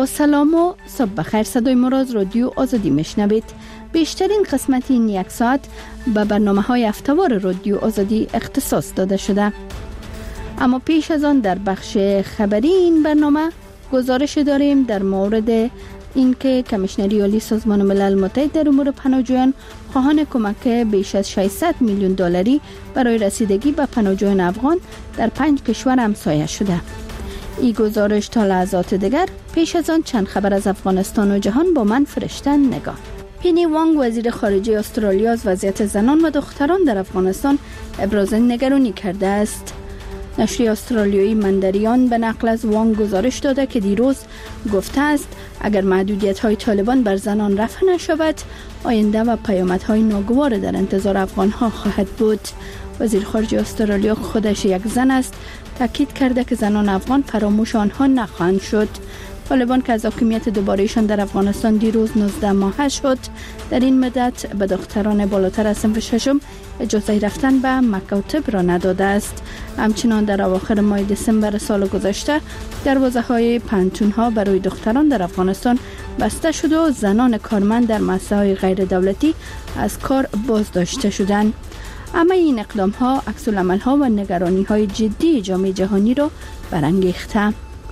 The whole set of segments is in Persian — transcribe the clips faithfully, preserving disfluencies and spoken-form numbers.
با سلام و صبح بخیر. صدای ما را از رادیو آزادی میشنوید. بیشترین قسمت این یک ساعت به برنامه های هفته‌وار رادیو آزادی اختصاص داده شده. اما پیش از آن در بخش خبری این برنامه گزارش داریم در مورد اینکه کمیشنری عالی سازمان ملل متحد در امور پناهجویان خواهان کمک بیش از ششصد میلیون دلاری برای رسیدگی به پناهجویان افغان در پنج کشور همسایه شده. این گزارش تا لحظات دیگر. پیش از آن چند خبر از افغانستان و جهان با من فرشتن نگاه. پینی وانگ وزیر خارجه استرالیا از وضعیت زنان و دختران در افغانستان ابراز نگرانی کرده است. نشریه استرالیایی مندریان به نقل از وانگ گزارش داده که دیروز گفته است اگر محدودیت‌های طالبان بر زنان رفع نشود آینده و پیامدهای ناگوار در انتظار افغان‌ها خواهد بود. وزیر خارجه استرالیا خودش یک زن است تاکید کرده که زنان افغان فراموش آنها نخواهند شد. طالبان که از حاکمیت دوباره‌شان در افغانستان دیروز نوزده ماهه شد در این مدت به دختران بالاتر از صنف ششم اجازه رفتن به مکاتب را نداده است. همچنان در اواخر ماه دسامبر سال گذشته دروازه‌های پانتون‌ها برای دختران در افغانستان بسته شد و زنان کارمند در مؤسسه‌های غیر دولتی از کار بازداشته شدند. اما این اقدام‌ها عکس‌العمل‌ها و نگرانی‌های جدی جامعه جهانی را برانگیخته.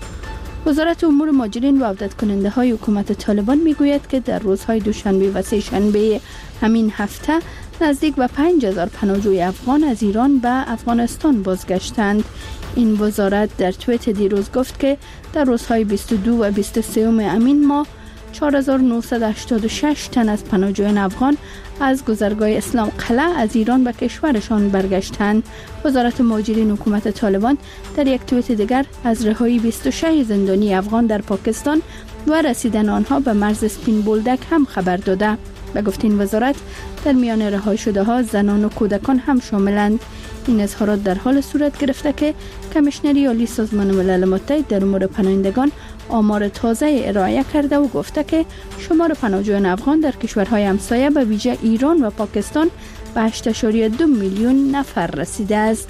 وزارت امور مهاجرین و عودت کننده های حکومت طالبان میگوید که در روزهای دوشنبه و سه شنبه همین هفته نزدیک به پنج هزار پناهجوی افغان از ایران به افغانستان بازگشتند. این وزارت در توییت دیروز گفت که در روزهای بیست و دو و بیست و سه همین ماه چهار هزار و نهصد و هشتاد و شش تن از پناهجویان افغان از گذرگاه اسلام قلعه از ایران به کشورشان برگشتند. وزارت مهاجرین حکومت طالبان در یک توییت دیگر از رهایی بیست و شش زندانی افغان در پاکستان و رسیدن آنها به مرز سپین بولدک هم خبر داده. به گفته وزارت در میان رها شده ها زنان و کودکان هم شاملند. این اظهارات در حال صورت گرفته که کمیشنری عالی سازمان ملل متحد در امور پناهندگان آمار تازه ارائه کرده و گفته که شمار پناهجویان افغان در کشورهای همسایه به ویژه ایران و پاکستان به هشت ممیز دو میلیون نفر رسیده است.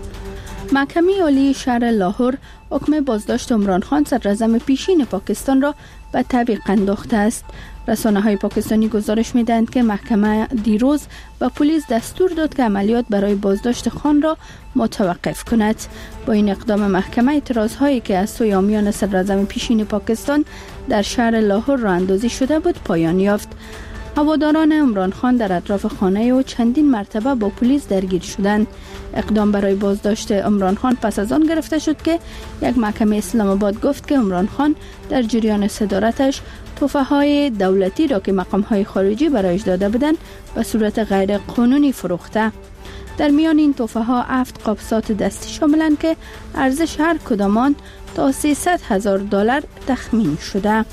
محکمه عالی شهر لاهور حکم بازداشت عمران خان صدراعظم پیشین پاکستان را به تعویق انداخته است. رسانه‌های پاکستانی گزارش می‌دهند که محکمه دیروز به پلیس دستور داد که عملیات برای بازداشت خان را متوقف کند. با این اقدام محکمه اعتراض‌هایی که از سوی حامیان صدراعظم پیشین پاکستان در شهر لاهور راه اندازی شده بود پایان یافت. هواداران عمران خان در اطراف خانه او چندین مرتبه با پلیس درگیر شدند. اقدام برای بازداشت عمران خان پس از آن گرفته شد که یک محکمه اسلام آباد گفت که عمران خان در جریان صدارتش تحفه‌های دولتی را که مقام‌های خارجی برایش داده بودند به صورت غیر قانونی فروخته. در میان این تحفه‌ها هفت قابسات دستی شاملند که ارزش هر کدامان تا سیصد هزار دلار تخمین شده.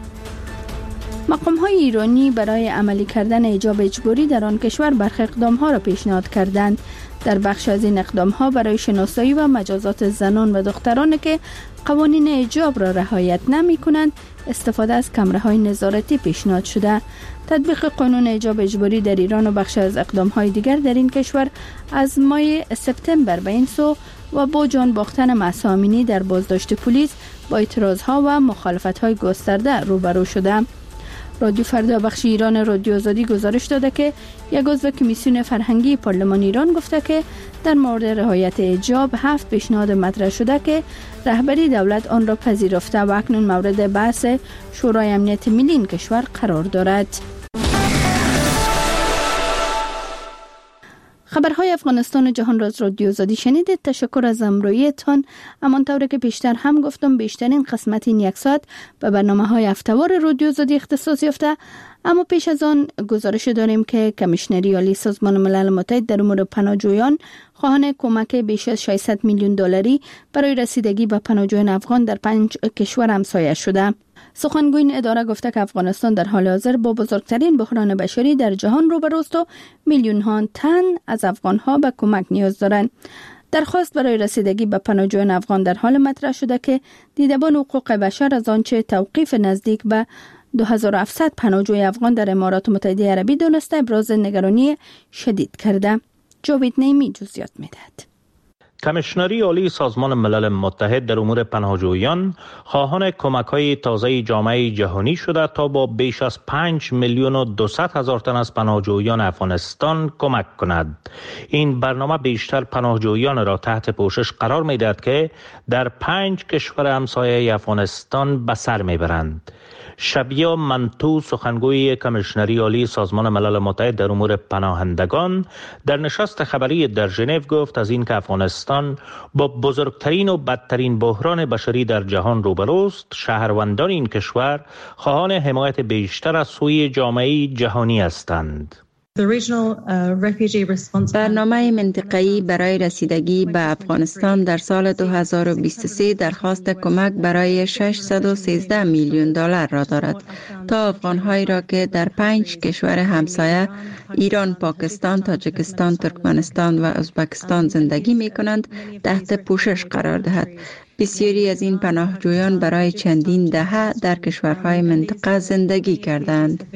مقام‌های ایرانی برای عملی کردن حجاب اجباری در آن کشور برخی اقدام‌ها را پیشنهاد کردند. در بخش از این اقدام‌ها برای شناسایی و مجازات زنان و دختران که قوانین حجاب را رعایت نمی‌کنند استفاده از کامراهای نظارتی پیشنهاد شده. تطبیق قانون حجاب اجباری در ایران و بخش از اقدام‌های دیگر در این کشور از ماه سپتامبر به این سو و با جان باختن مهسا امینی در بازداشت پلیس با اعتراض‌ها و مخالفت‌های گسترده روبرو شده. رادیو فردا بخش ایران رادیو آزادی گزارش داده که یک عضو کمیسیون فرهنگی پارلمان ایران گفته که در مورد رعایت حجاب هفت پیشنهاد مطرح شده که رهبری دولت آن را پذیرفته و اکنون مورد بحث شورای امنیت ملی این کشور قرار دارد. خبرهای افغانستان و جهان را از رادیو آزادی شنیدید. تشکر از همراهیتان. همانطور که پیشتر هم گفتم بیشترین قسمت این یک ساعت به برنامه‌های هفته‌وار رادیو آزادی اختصاص یافته. اما پیش از آن گزارش داریم که کمیشنری عالی سازمان ملل متحد در امور پناهجویان خواهان کمک بیش از ششصد میلیون دلاری برای رسیدگی به پناهجویان افغان در پنج کشور همسایه شده. سخنگوی این اداره گفته که افغانستان در حال حاضر با بزرگترین بحران بشری در جهان روبروست و میلیون ها تن از افغان ها به کمک نیاز دارند. درخواست برای رسیدگی به پناهجویان افغان در حال مطرح شده که دیدبان حقوق بشر از آنچه توقیف نزدیک به دو هزار و هفتصد پناهجوی افغان در امارات متحده عربی دونسته ابراز نگرانی شدید کرده. جاوید نیمی جزئیات میدهد. کمیشنری عالی سازمان ملل متحد در امور پناهجویان خواهان کمک‌های تازه جامعه جهانی شده تا با بیش از پنج میلیون و دویست هزار تن از پناهجویان افغانستان کمک کند. این برنامه بیشتر پناهجویان را تحت پوشش قرار می‌دهد که در پنج کشور همسایه افغانستان به سر می‌برند. شبیه منتو، سخنگوی کمیشنری عالی سازمان ملل متحد در امور پناهندگان، در نشست خبری در ژنو گفت از اینکه افغانستان با بزرگترین و بدترین بحران بشری در جهان روبروست، شهروندان این کشور خواهان حمایت بیشتر از سوی جامعه جهانی هستند. برنامه منطقه‌ای برای رسیدگی به افغانستان در سال دو هزار و بیست و سه درخواست کمک برای ششصد و سیزده میلیون دلار را دارد تا افغان‌هایی را که در پنج کشور همسایه ایران، پاکستان، تاجیکستان، ترکمنستان و ازبکستان زندگی می‌کنند تحت پوشش قرار دهد. بسیاری از این پناهجویان برای چندین دهه در کشورهای منطقه زندگی کردند.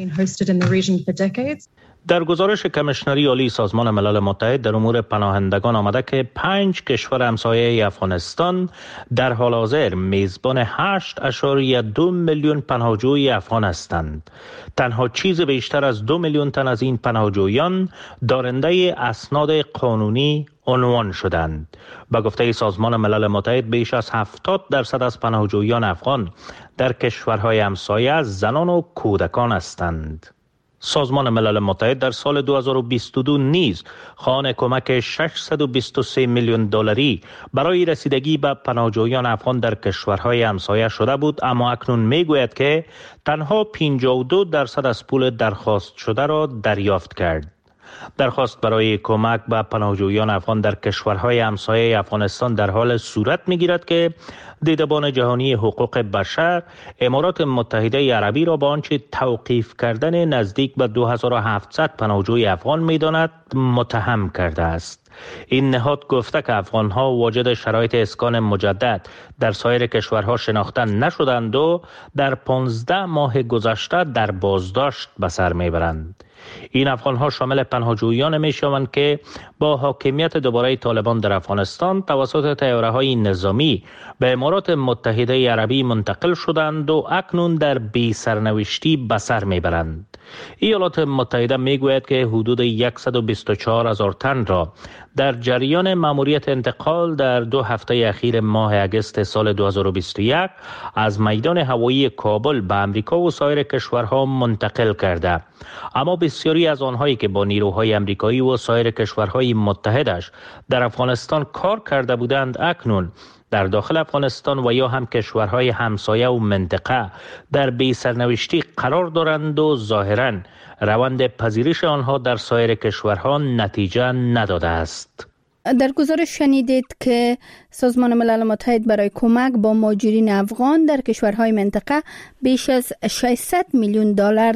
در گزارش کمیشنری عالی سازمان ملل متحد در امور پناهندگان آمده که پنج کشور همسایه افغانستان در حال حاضر میزبان هشت اشاریه دو میلیون پناهجوی افغان هستند. تنها چیز بیشتر از دو میلیون تن از این پناهجویان دارنده اسناد قانونی عنوان شدند. با گفته سازمان ملل متحد بیش از هفتاد درصد از پناهجویان افغان در کشورهای همسایه زنان و کودکان هستند. سازمان ملل متحد در سال دو هزار و بیست و دو نیز خواهان کمک ششصد و بیست و سه میلیون دلاری برای رسیدگی به پناهجویان افغان در کشورهای همسایه شده بود، اما اکنون میگوید که تنها پنجاه و دو درصد از پول درخواست شده را دریافت کرد. درخواست برای کمک به پناهجویان افغان در کشورهای همسایه افغانستان در حال صورت می‌گیرد که دیدبان جهانی حقوق بشر امارات متحده عربی را با آنچه توقیف کردن نزدیک به دو هزار و هفتصد پناهجوی افغان می‌داند متهم کرده است. این نهاد گفته که افغان‌ها واجد شرایط اسکان مجدد در سایر کشورها شناخته نشدند و در پانزده ماه گذشته در بازداشت به سر میبرند. این افغان‌ها شامل پناهجویان میشوند که با حاکمیت دوباره طالبان در افغانستان توسط طیاره‌های نظامی به امارات متحده عربی منتقل شدند و اکنون در بی سرنوشتی به سر میبرند. ایالات متحده میگوید که حدود صد و بیست و چهار هزار تن را در جریان مأموریت انتقال در دو هفته اخیر ماه اگست سال دو هزار و بیست و یک از میدان هوایی کابل به امریکا و سایر کشورها منتقل کرده، اما بسیاری از آنهایی که با نیروهای امریکایی و سایر کشورهای متحدش در افغانستان کار کرده بودند اکنون در داخل افغانستان و یا هم کشورهای همسایه و منطقه در بی سرنوشتی قرار دارند و ظاهراً روند پذیرش آنها در سایر کشورها نتیجه نداده است. در گزارش شنیدید که سازمان ملل متحد برای کمک با مهاجرین افغان در کشورهای منطقه بیش از ششصد میلیون دلار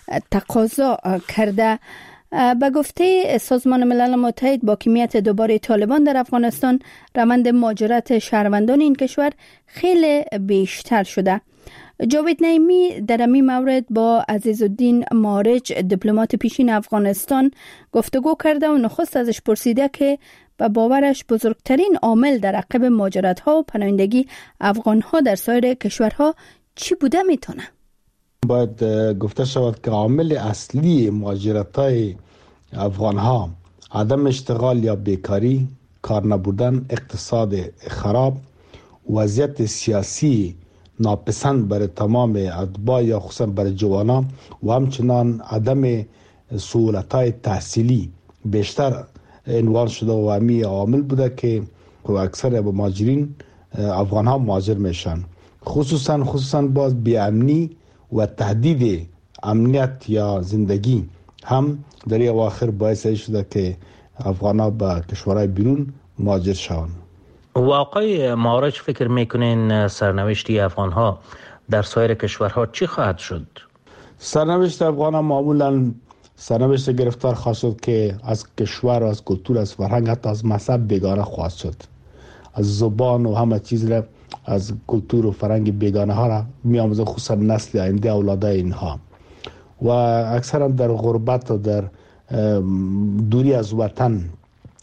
تقاضا کرده. به گفته سازمان ملل متحد با حاکمیت دوباره طالبان در افغانستان روند مهاجرت شهروندان این کشور خیلی بیشتر شده. جاوید نعیمی در این مورد با عزیزالدین مارج دیپلمات پیشین افغانستان گفتگو کرده و نخست ازش پرسیده که به باورش بزرگترین عامل در عقب مهاجرت‌ها و پناهندگی افغان‌ها در سایر کشورها چی بوده میتونه؟ باید گفته شود که عامل اصلی مهاجرت‌های افغان‌ها عدم اشتغال یا بیکاری، کار نبودن، اقتصاد خراب، وضعیت سیاسی ناپسند برای تمام اتباع یا خصوصا برای جوانان و همچنان عدم سهولت‌های تحصیلی بیشتر عنوان شده و همی عامل بوده که اکثر مهاجرین افغان‌ها مهاجر میشن. خصوصا خصوصا باز بی‌امنی و تهدید امنیت یا زندگی هم در این اواخر باعث شده که افغان‌ها به کشورهای بیرون مهاجر شوند. و آقای مارج فکر میکنین سرنوشتی افغان‌ها در سایر کشورها چی خواهد شد؟ سرنوشت افغان‌ها معمولاً سرنوشت گرفتار خواهد شد که از کشور و از کلتور، از فرهنگ، حتی از مذهب بیگانه خواهد شد. از زبان و همه چیز را، از کلتور و فرهنگ بیگانه ها را می‌آموزند، خصوصا نسل آینده اولادای اینها. و اکثرا در غربت و در دوری از وطن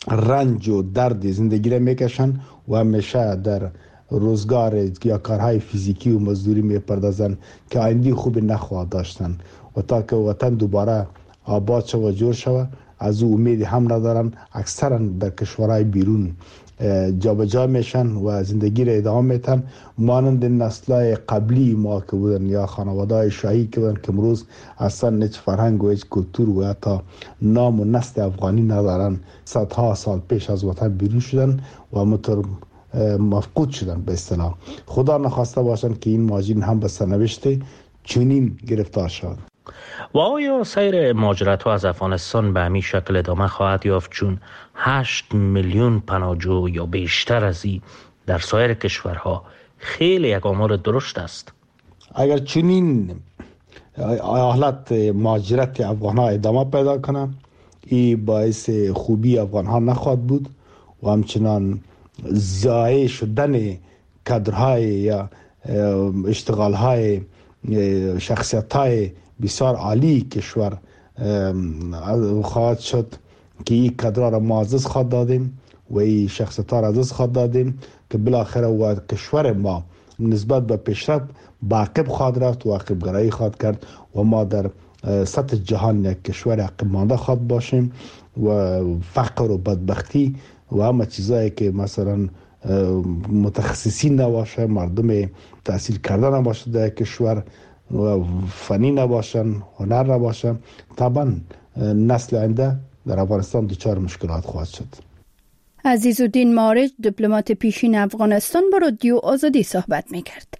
رنج و درد زندگی را میکشن و همیشه در روزگار یا کارهای فیزیکی و مزدوری میپردازن که آینده خوب نخواهد داشتن و تا که وطن دوباره آباد شود و جور شود از او امید هم ندارن. اکثرا در کشورهای بیرون جابجا میشن و زندگی را ادامه میتن، مانند نسل‌های قبلی ما که بودن یا خانواده‌های شاهی که بودن که امروز اصلا هیچ فرهنگ و هیچ کلتور و حتی نام و نسل افغانی ندارن. صدها سال پیش از وطن بیرون شدن و همونطور مفقود شدن به اصطلاح. خدا نخواسته باشن که این ماجرا هم به سرنوشت چنین گرفتار شد. و آیا سیر مهاجرت ها از افغانستان به همین شکل ادامه خواهد یافت چون هشت میلیون پناهجو یا بیشتر از این در سایر کشورها خیلی یک آمار درشت است؟ اگر چنین حالت مهاجرت افغان ها ادامه پیدا کنه، این باعث خوبی افغان ها نخواهد بود و همچنان ضایع شدن کادرهای یا اشتغال های شخصیت های بسیار عالی کشور خواهد شد که این کادرها را ما عزیز خواهد دادیم و این شخصیت ها را عزیز خواهد دادیم که بالاخره و کشور ما نسبت به پیشرفت با عقب خواهد رفت و عقب گرایی خواهد کرد و ما در سطح جهان یک کشور عقب مانده خواهد باشیم و فقر و بدبختی و همه چیزایی که مثلا متخصصین نباشه، مردم تحصیل کرده نباشه در کشور و فنی نباشن، هنر نباشن، طبعا نسل آینده در افغانستان دچار مشکلات خواهد شد. عزیزالدین مارج، دیپلمات پیشین افغانستان، با رادیو آزادی صحبت میکرد.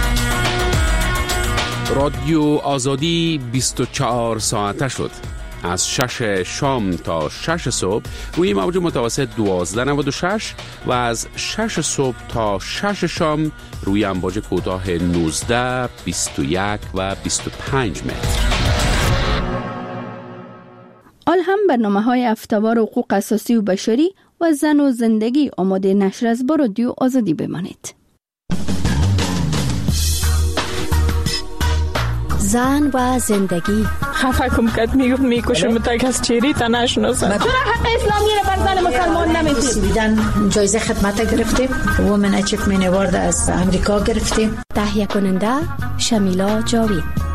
رادیو آزادی بیست و چهار ساعته شد. از شش شام تا شش صبح روی موج متوسط دوازده نود و شش و از شش صبح تا شش شام روی امواج کوتاه نوزده، بیست و یک و بیست و پنج متر. آل هم برنامه‌های افتوار حقوق اساسی و بشری و زن و زندگی آماده نشر از با رادیو آزادی بمانید. زن و زندگی. خفه کم کد میگفت میکشم تک از چیری تا نشناسم. چرا حق اسلامی رو بر زن مسلمان نمیدید؟ بیدن جایزه خدمت گرفتیم. وومن اچیومنت اوارد از امریکا گرفتیم. تهیه کننده شمیلا جاوید.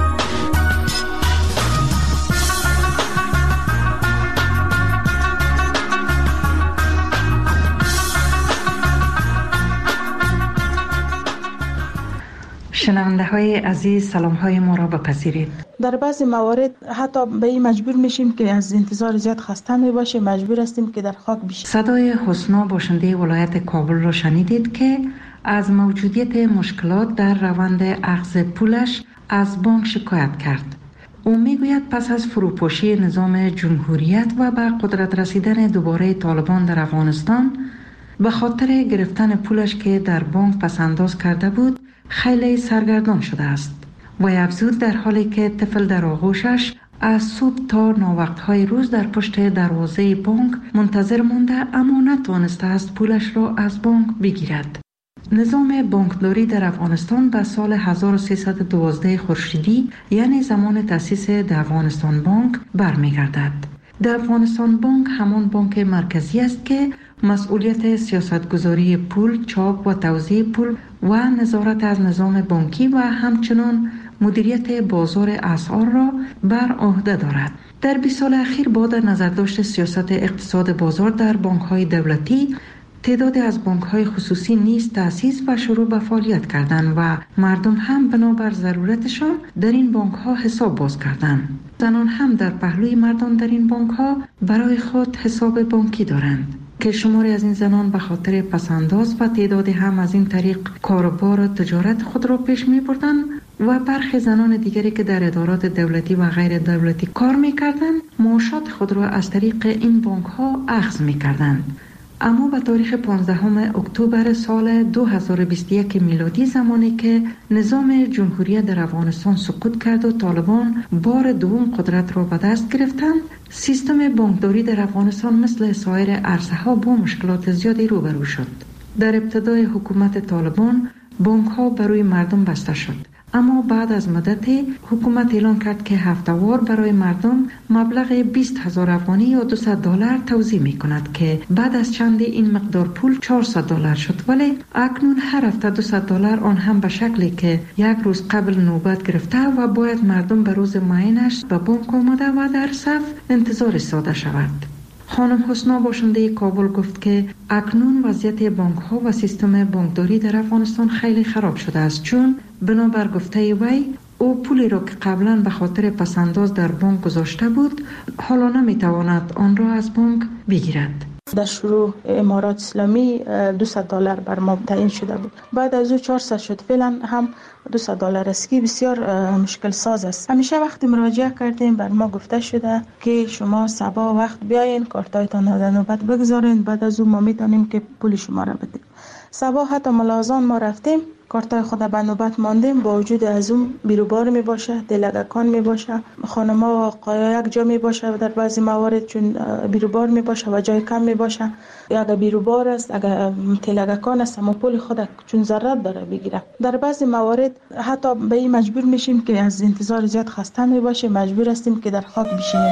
شنونده های عزیز، سلام های ما را بپذیرید. در بعضی موارد حتی به این مجبور میشیم که از انتظار زیاد خسته می باشیم، مجبور هستیم که در خاک بشیم. صدای حسنا باشنده ولایت کابل را شنیدید که از موجودیت مشکلات در روند اخذ پولش از بانک شکایت کرد. او میگوید پس از فروپاشی نظام جمهوریت و به قدرت رسیدن دوباره طالبان در افغانستان، به خاطر گرفتن پولش که در بانک پسنداز کرده بود خیلی سرگردان شده است. و افزود در حالی که طفل در آغوشش از صبح تا ناوقتهای روز در پشت دروازه بانک منتظر مانده اما نتوانسته است پولش را از بانک بگیرد. نظام بانکداری در افغانستان به سال هزار و سیصد و دوازده خورشیدی یعنی زمان تأسیس افغانستان بانک برمیگردد. افغانستان بانک همان بانک مرکزی است که مسئولیت سیاستگذاری پول، چاپ و توزیع پول و نظارت از نظام بانکی و همچنان مدیریت بازار اسعار را بر عهده دارد. در بیست سال اخیر با در نظر داشت سیاست اقتصاد بازار در بانک‌های دولتی، تعدادی از بانک‌های خصوصی نیز تأسیس و شروع به فعالیت کردند و مردم هم بنابر ضرورتشان در این بانک‌ها حساب باز کردند. زنان هم در پهلوی مردان در این بانک‌ها برای خود حساب بانکی دارند که شماری از این زنان به خاطر پسنداز و تعدادی هم از این طریق کاروبار و تجارت خود را پیش می بردند و برخی زنان دیگری که در ادارات دولتی و غیر دولتی کار می کردند معاشات خود را از طریق این بانک ها اخذ می کردند. اما به تاریخ پانزدهم اکتبر سال دو هزار و بیست و یک میلادی، زمانی که نظام جمهوریت در افغانستان سقوط کرد و طالبان بار دوم قدرت را به دست گرفتند، سیستم بانکداری در افغانستان مثل سایر عرصه‌ها با مشکلات زیادی روبرو شد. در ابتدای حکومت طالبان بانک‌ها برای مردم بسته شد، اما بعد از مدتی حکومت اعلان کرد که هفته‌وار برای مردم مبلغ بیست هزار افغانی یا دویست دلار توزیع می کند که بعد از چند این مقدار پول چهارصد دلار شد، ولی اکنون هر هفته دویست دلار، آن هم به شکلی که یک روز قبل نوبت گرفته و باید مردم به روز معینش به بانک آمده و در صف انتظار ایستاده شود. خانم حسنا باشنده کابل گفت که اکنون وضعیت بانک ها و سیستم بانکداری در افغانستان خیلی خراب شده است، چون بنابر گفته وی او پولی را که قبلا به خاطر پسنداز در بانک گذاشته بود حالا نمیتواند آن را از بانک بگیرد. در شروع امارات اسلامی دویست دلار بر ما تعیین شده بود، بعد از او چهارصد شد، فعلا هم دویست دلار است که بسیار مشکل ساز است. همیشه وقتی مراجعه کردیم بر ما گفته شده که شما صبح وقت بیاین کارتایتان در نوبت بگذارین، بعد از او ما میتونیم که پول شما را بدیم. صبح حتی ملازان ما رفتیم کارتای خود به نوبت ماندیم، با وجود از اون بیروبار می باشه، دلگکان می باشه، خانما و آقایا یک جا می باشه در بعضی موارد، چون بیروبار می باشه و جای کم می باشه. یا اگر بیروبار است، اگر تلگکان است، اما پول خود چون ضرورت داره بگیره. در بعضی موارد حتی به این مجبور میشیم که از انتظار زیاد خسته می باشیم، مجبور هستیم که در خاک بشینیم.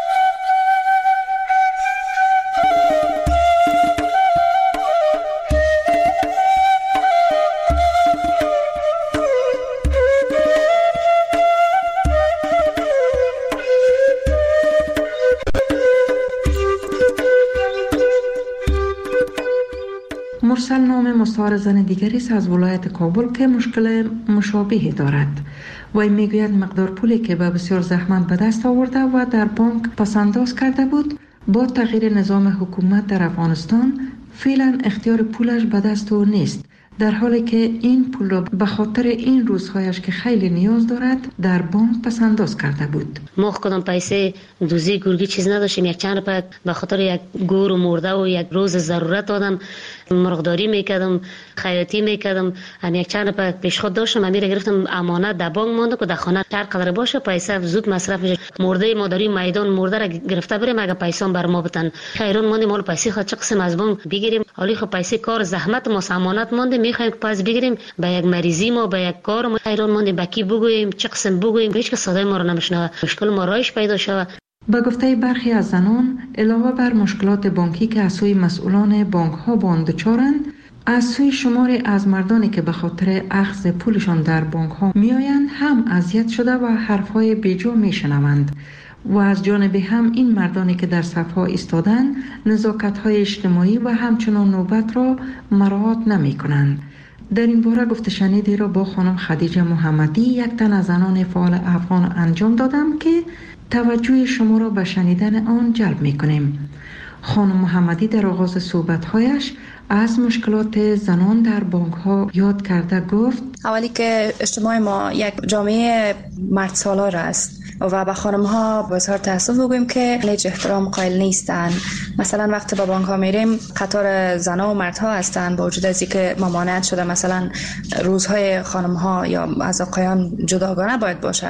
مرسل نام مستعار زن دیگری است از ولایت کابل که مشکل مشابهی دارد. وی میگوید مقدار پولی که به بسیار زحمت به دست آورده و در بانک پسنداز کرده بود، با تغییر نظام حکومت در افغانستان فعلا اختیار پولش به دست او نیست، در حالی که این پول را به خاطر این روزهایش که خیلی نیاز دارد در بانک پسنداز کرده بود. ما کدام پیسه دوزی گرگی چیز نداشتیم، یک چند روپیه به خاطر یک گور و مرده و یک روز ضرورت آدم مرغداری میکردم، خیاطی میکردم، هم یک چند روپیه پیش خود داشتم، امیر گرفتم امانت در بانک مونده که در خانه هر قدر باشه پیسه زود مصرف میشه. مرده مادری میدان مرده را گرفته بریم اگه پیسه بر ما بدن، خیرون ماندیم مال پیسه خود چه قسم از بانک بگیریم، حالی خب پیسه کار زحمت ما امانت مونده میخوایم که پس بگیریم به یک مریضی ما به یک کار ما خیرون ماندیم به کی بگوییم چه قسم بگوییم، هیچ که صدای ما رو نمیشنوه، مشکل ما رایش پیدا شود. به گفته برخی از زنان علاوه بر مشکلات بانکی که از سوی مسئولان بانک ها با آن دچارند، از سوی شماری از مردانی که به خاطر اخذ پولشان در بانک ها میآیند هم اذیت شده و حرفهای بیجا میشنوند و از جانب هم این مردانی که در صفها ایستادند نزاکت های اجتماعی و همچنان نوبت را مراعات نمی کنند. در این باره گفته شنیدی را با خانم خدیجه محمدی، یک تن از زنان فعال افغان انجام دادم که توجه شما را به شنیدن آن جلب می کنیم. خانم محمدی در آغاز صحبت‌هایش از مشکلات زنان در بانک ها یاد کرده گفت: اولی که اجتماع ما یک جامعه مرد سالار است و به خانم ها بسیار تاسف بگویم که هیچ احترام قائل نیستند. مثلا وقتی به بانک ها میریم قطار زنها و مردها هستند، با وجود از اینکه ممانعت شده مثلا روزهای خانم ها یا از آقایان جداگانه باید باشه.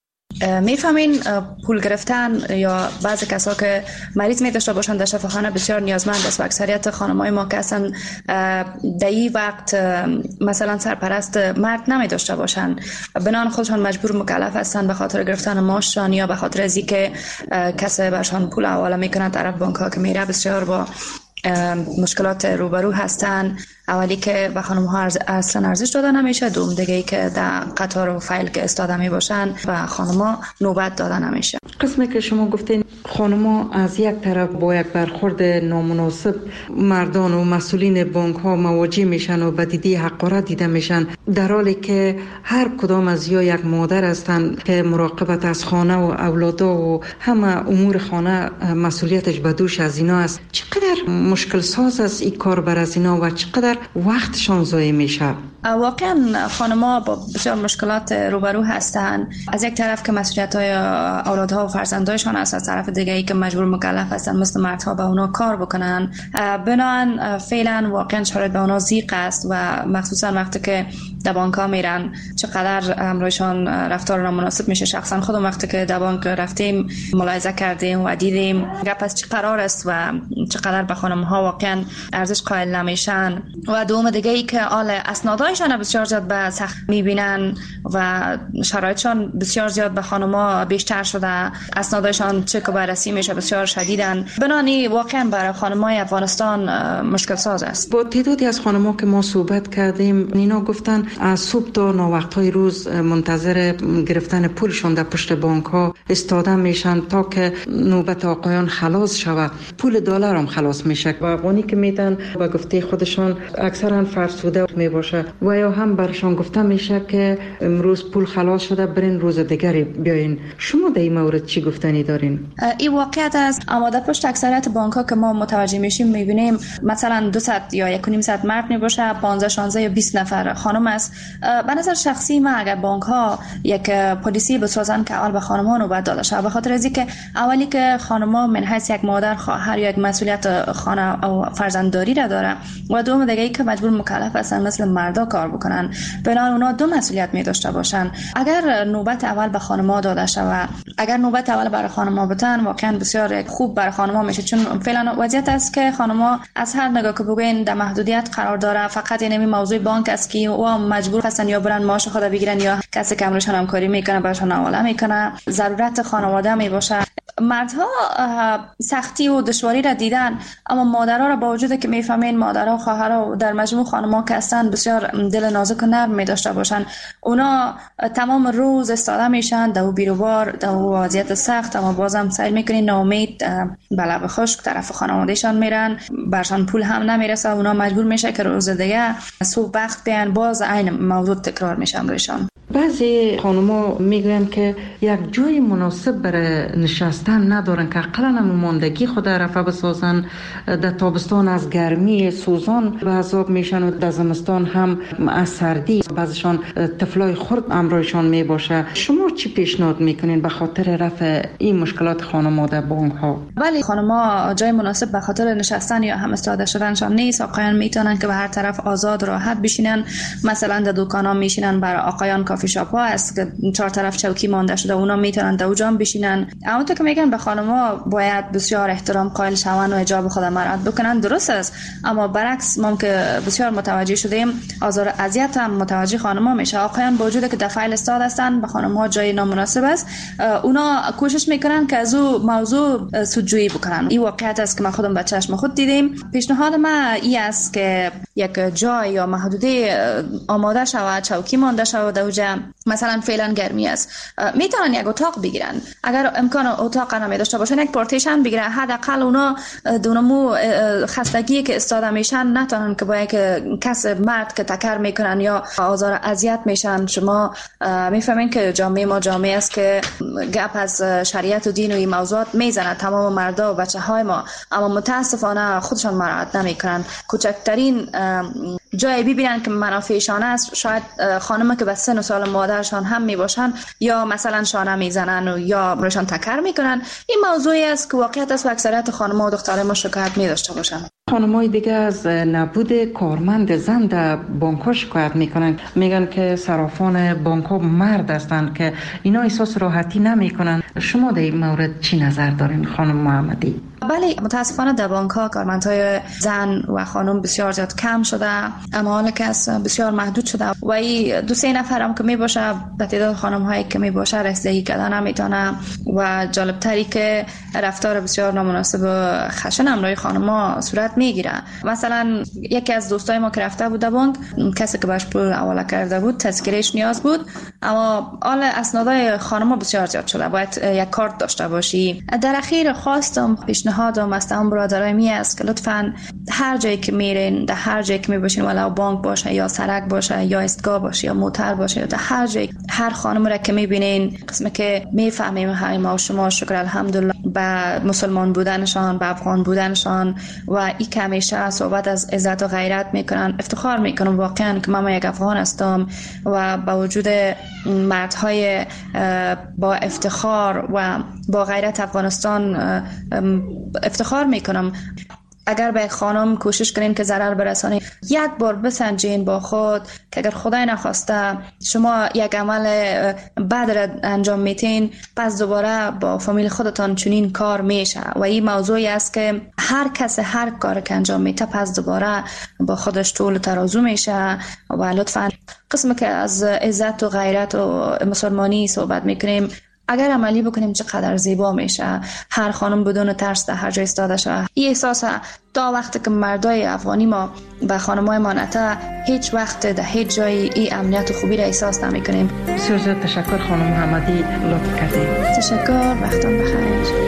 میفهمین پول گرفتن یا بعضی کسا که مریض می داشته باشند در شفاخانه بسیار نیازمند است و اکثریت خانمای ما که اصلا در این وقت مثلا سرپرست مرد نمی داشته باشند، بنان خودشان مجبور مکلف هستند به خاطر گرفتن معاششان یا به خاطر از اینکه کسی برشان پول حواله میکنه طرف بانک ها که میره بسیار با مشکلات روبرو هستند. اولی که به خانم ها اصلا ارزش داده نمیشه، دوم دیگه ای که در قطار و فایل که استاده می باشن و خانم ها نوبت داده نمیشه. قسمی که شما گفتین خانم ها از یک طرف با یک برخورد نامناسب مردان و مسئولین بانک ها مواجه میشن و بدیدی حقارت دیده میشن، در حالی که هر کدام از یا یک مادر هستند که مراقبت از خانه و اولادا و همه امور خانه مسئولیتش به دوش از اینا است. چقدر مشکل ساز است این کار بر از اینا و چقدر وقتشان ضایع میشه؟ واقعا خانم‌ها با بسیار مشکلات روبرو هستند. از یک طرف که مسئولیت‌های اولادها و فرزندانشان است، از طرف دیگه ای که مجبور مکلف هستند مثل مردها به اونا کار بکنن. بنابراین فعلا واقعا شرایط به اونا ضیق است و مخصوصا وقتی که در بانک‌ها میرن چقدر امروزشان رفتار نامناسب میشه. شخصا خودم وقتی که در بانک رفتیم ملاحظه کردیم و دیدیم گپ از چه قرار است و چقدر به خانم‌ها ها واقعا ارزش قائل نمیشن و دوم دیگه ای که آل اسنادایشان بسیار زیاد به سخت میبینن و شرایطشان بسیار زیاد به خانم‌ها بیشتر شده، اسنادایشان چک و بررسی میشه بسیار شدیدن. بنانی واقعا برای خانم‌های افغانستان مشکل ساز است. با تعدادی از خانم‌ها که ما صحبت کردیم اینا گفتن از صبح تا ناوقت‌های روز منتظر گرفتن پولشون در پشت بانک‌ها استاده میشن تا که نوبت آقایان خلاص شود. پول دلار هم خلاص میشه و افغانی که میتن و گفته خودشان اکثرا فرسوده می باشه و یا هم برشان گفته میشه که امروز پول خلاص شده برین روز دیگری بیاین. شما در این مورد چی گفتنی دارین؟ این واقعیت است. اما در پشت اکثریت بانک‌ها که ما متوجه میشیم میبینیم مثلا دویست یا یک و نیم صد مرد می باشه، پانزده شانزده یا بیست نفر خانم است. به نظر شخصی من اگر بانک‌ها یک پلیسی بسازن که اول به خانم‌ها نوبت داده شه، به خاطر از اینکه اولی که خانم‌ها من حیث یک مادر خواهر یا یک مسئولیت خانه و فرزندداری را داره و دوم دیگه ای که مجبور مکلف هستن مثل مردا کار بکنن، بنابراین اونا دو مسئولیت می داشته باشن. اگر نوبت اول به خانم‌ها داده شه و اگر نوبت اول برای خانم‌ها بتن واقعا بسیار خوب برای خانم‌ها میشه، چون فعلا وضعیت است که خانم‌ها از هر نگاه که بگوین در محدودیت قرار داره. فقط این موضوع بانک است که او مجبور هستن یا برن معاش خود بگیرن یا کسی که امرشان همکاری میکنه براشون حواله میکنه. ضرورت خانواده می باشه. مردها سختی و دشواری را دیدن، اما مادرها را با وجود که میفهمین مادرها و خواهرها در مجموع خانم‌ها که هستن بسیار دل نازک و نرم می داشته باشن. اونا تمام روز استاده میشن در بیروبار در وضعیت سخت، اما بازم سعی میکنین ناامید به لب خشک طرف خانوادهشان میرن، برشان پول هم نمیرسه. اونا مجبور میشه که روز دیگه صبح وقت بیان باز عین موضوع تکرار میشن روشان. بعضی خانم‌ها میگن که یک جای مناسب برای نشستن ندارن که اقلا هم ماندگی خود رفع بسازن. در تابستان از گرمی سوزان به عذاب میشن و در زمستان هم از سردی. بعضیشان طفلای خرد امرایشان می باشه. شما چی پیشنهاد میکنین به خاطر رفع این مشکلات خانم‌ها در بانک‌ها؟ ولی خانم‌ها جای مناسب به خاطر نشستن یا هم استاده شدنشان نیست. آقایان میتونن که به هر طرف آزاد راحت بشینن، مثلا در دکانا میشینن. برای آقایان کافی شاپ ها هست که چهار طرف چوکی مانده شده، اونا میتونن در اونجا بشینن. اما تو که میگن به خانم‌ها باید بسیار احترام قائل شون و حجاب خود مراعات بکنن، درست است. اما برعکس ما که بسیار متوجه شدیم آزار اذیت هم متوجه خانم‌ها میشه. آقایان با وجود که در فایل استاد هستن به خانم‌ها جای نامناسب است، اونا کوشش میکنن که از او موضوع سودجویی بکنن. این واقعیت است که ما خودم به چشم خود دیدیم. پیشنهاد من این است که یک جای یا محدوده آماده شود، چوکی مانده شود در اونجا. مثلا فعلا گرمی است، میتونن یک اتاق بگیرن. اگر امکان اتاق نمی داشته باشن یک پارتیشن بگیرن، حداقل اونا دونمو خستگی که استاده میشن نتونن که با یک کس مرد که تکر میکنن یا آزار اذیت میشن. شما میفهمین که جامعه ما جامعه است که گپ از شریعت و دین و این موضوعات میزنه تمام مردا و بچه های ما، اما متاسفانه خودشان مراعات نمیکنن. کوچکترین جایی ببینن که منافعشان است، شاید خانم که به سن و سال مادرشان هم می باشن یا مثلا شانه میزنن و یا برشان تکر میکنن. این موضوعی است که واقعیت است و اکثریت خانم‌ها و دخترای ما شکایت می داشته باشن. خانم‌های دیگه از نبود کارمند زن در بانک‌ها شکایت میکنن، میگن که صرافان بانک‌ها مرد هستند که اینا احساس راحتی نمیکنن. شما در این مورد چی نظر دارین خانم محمدی؟ بله، متاسفانه در بانک‌ها کارمندهای زن و خانم بسیار زیاد کم شده، اما حالا که بسیار محدود شده و این دو سه نفر هم که می باشه به تعداد خانم‌هایی که می باشه رسیدگی کردن نمیتونه و جالب تری که رفتار بسیار نامناسب و خشن امروی خانم‌ها صورت میگیره. مثلا یکی از دوستای ما که رفته بود بانک، کسی که باش پول حواله کرده بود تذکرهش نیاز بود، اما حال اسنادای خانم‌ها بسیار زیاد شده، باید یک کارت داشته باشی. در اخیر خواستم پیشنهادم از تمام برادرای می است که لطفاً هر جایی که میرین، در هر جایی که میباشین، ولو بانک باشه یا سرک باشه یا ایستگاه باشه یا موتر باشه یا در هر جایی، هر خانم را که میبینین قسمه که میفهمیم های ما و شما شکر الحمدلله به مسلمان بودنشان، به افغان بودنشان و این که همیشه صحبت از عزت و غیرت میکنن، افتخار میکنم واقعا که من یک افغان هستم و با وجود مردهای با افتخار و با غیرت افغانستان افتخار میکنم. اگر به خانم کوشش کنین که ضرر برسانید، یک بار بسنجین با خود که اگر خدای نخواسته شما یک عمل بد را انجام میتین، پس دوباره با فامیل خودتان چنین کار میشه و این موضوعی است که هر کس هر کار که انجام میته پس دوباره با خودش طول ترازو میشه. و لطفا قسم که از عزت و غیرت و مسلمانی صحبت میکنیم اگر عملی بکنیم چقدر زیبا میشه. هر خانم بدون ترس در هر جای ایستاده شه. این احساس تا وقتی که مردای افغانی ما به خانمای ما نته، هیچ وقت در هیچ جای این امنیت و خوبی را احساس نمیکنیم. بسیار تشکر خانم محمدی، لطف کردید. تشکر، وقتتون بخیر.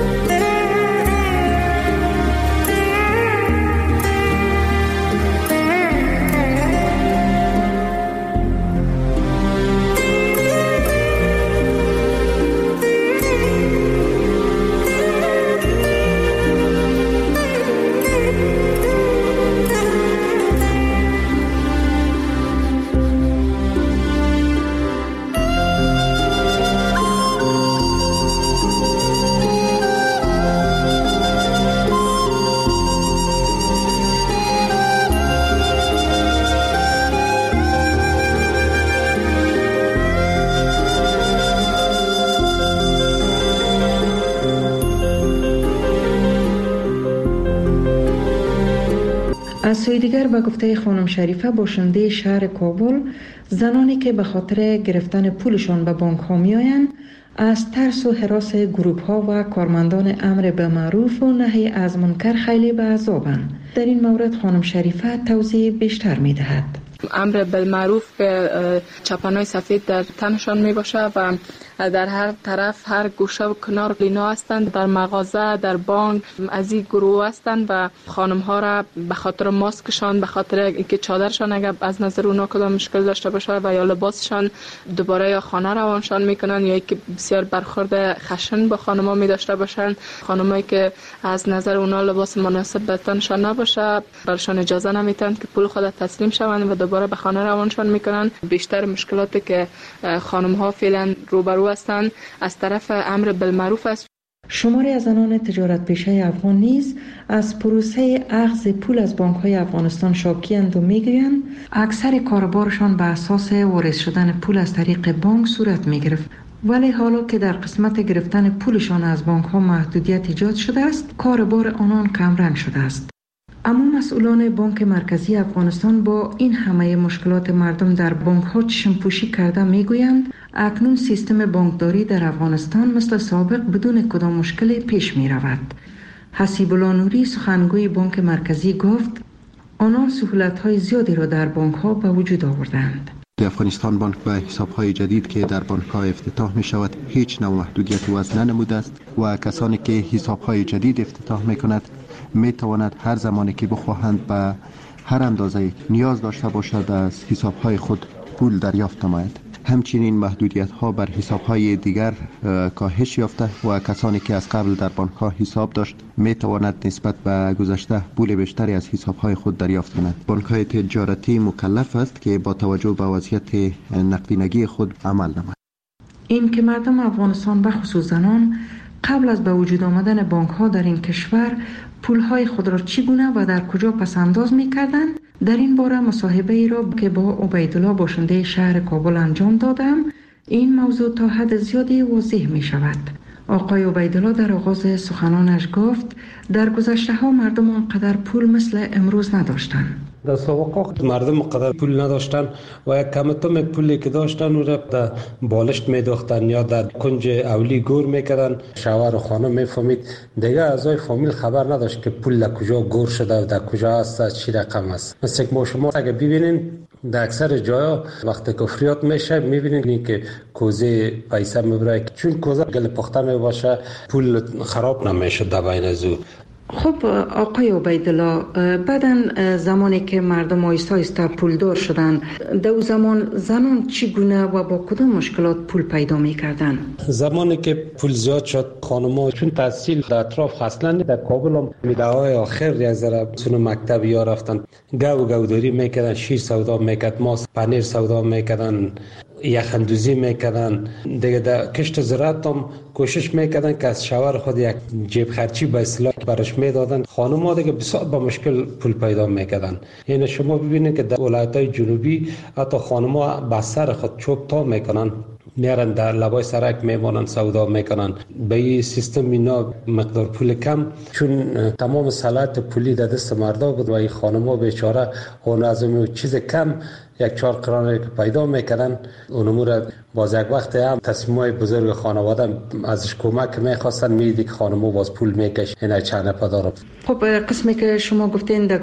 از سوی دیگر به گفته خانم شریفه، باشنده شهر کابل، زنانی که به خاطر گرفتن پولشان به بانک ها می آیند از ترس و هراس گروپ ها و کارمندان امر بالمعروف و نهی از منکر خیلی به عذابند. در این مورد خانم شریفه توضیح بیشتر می دهد. امر بالمعروف که چپنای سفید در تنشان می باشه و در هر طرف هر گوشه و کنار لینا هستند، در مغازه، در بانک از این گروه هستند و خانم ها را به خاطر ماسکشان، به خاطر اینکه چادرشان اگر از نظر اونا کدام مشکل داشته باشه و یا لباسشان دوباره یا خانه روانشان میکنن یا اینکه بسیار برخورد خشن با خانم ها می داشته باشند. خانمایی که از نظر اونا لباس مناسب به تنشان نباشه برشان اجازه نمیتن که پول خود تسلیم شوند و دوباره به خانه روانشان میکنن. بیشتر مشکلاتی که خانم ها فعلا روبرو هستند از طرف امر بالمعروف است. شماری از زنان تجارت پیشه افغان نیز از پروسه اخذ پول از بانک های افغانستان شاکی‌اند و میگویند اکثر کاربارشان به اساس واریز شدن پول از طریق بانک صورت میگرفت، ولی حالا که در قسمت گرفتن پولشان از بانک ها محدودیت ایجاد شده است، کاربار آنان کمرنگ شده است. اما مسئولان بانک مرکزی افغانستان با این همه مشکلات مردم در بانک ها چشم‌پوشی کرده میگویند اکنون سیستم بانکداری در افغانستان مثل سابق بدون کدام مشکلی پیش می رود. حسیب الله نوری سخنگوی بانک مرکزی گفت آنان سهولت های زیادی را در بانک ها به وجود آوردند. افغانستان بانک به حساب های جدید که در بانک ها افتتاح می شود هیچ نوع محدودیت وضع ننموده است و کسانی که حساب های جدید افتتاح می کند می تواند هر زمانی که بخواهند به هر اندازه نیاز داشته باشد از حساب های خود پول دریافت نماید. همچنین محدودیت ها بر حساب های دیگر کاهش یافته و کسانی که از قبل در بانک ها حساب داشت می تواند نسبت به گذشته پول بیشتری از حساب های خود دریافت کند. بانک های تجارتی مکلف است که با توجه به وضعیت نقدینگی خود عمل نماید. این که مردم افغانستان به خصوص زنان قبل از به وجود آمدن بانک ها در این کشور پول های خود را چگونه و در کجا پسنداز می کردند، در این باره مصاحبه ای را که با عبیدالله باشنده شهر کابل انجام دادم، این موضوع تا حد زیادی واضح می شود. آقای عبیدالله در آغاز سخنانش گفت در گذشته ها مردم آنقدر پول مثل امروز نداشتند. در سابقه مردم قدر پول نداشتن و یک کمتم پولی که داشتن او را در بالشت میداختن یا در کنج اولی گور میکردن. شوهر و خانم میفهمید دیگه اعضای فامیل خبر نداشت که پول در کجا گور شده و در کجا است، چی رقم است. مثل که ما شما اگه ببینین در اکثر جاها وقتی که فریاد میشه میبینین که کوزه پیسه میبره، چون کوزه گل پخته میباشه پول خراب نمیشه در بین زو. خب آقای عبیدالله، بعدن زمانی که مردم آیسته آیسته پولدار شدن، در اون زمان زنان چگونه و با کدام مشکلات پول پیدا میکردن؟ زمانی که پول زیاد شد خانم‌ها چون تحصیل در اطراف اصلا در کابل هم میده‌های آخر یک ذره سون مکتب یا رفتن گو گوداری میکردن، شیر سودا میکرد، ماست پنیر سودا میکردن. یخندوزی میکردن دیگه. در کشت زراعت هم کوشش میکردن که از شوهر خود یک جیب خرچی به اصطلاح برش میدادن. خانم‌ها دیگه بسیار با مشکل پول پیدا میکردن. یعنی شما ببینید که در ولایت‌های جنوبی حتی خانم‌ها با سر خود چوب تا میکنن، میارن در لبای سرک میمونن سودا میکنن. به این سیستم اینا مقدار پول کم، چون تمام صلاحیت پولی در دست مردا بود و این خانم‌ها بیچاره اون از اون چیز کم یک چهار قرانه که پیدا میکردن اونمو را باز یک وقت هم تصمیمای بزرگ خانواده ازش کمک میخواستن، میدی که خانم‌ها باز پول میکش اینا چند پدارم. خب قسمی که شما گفتین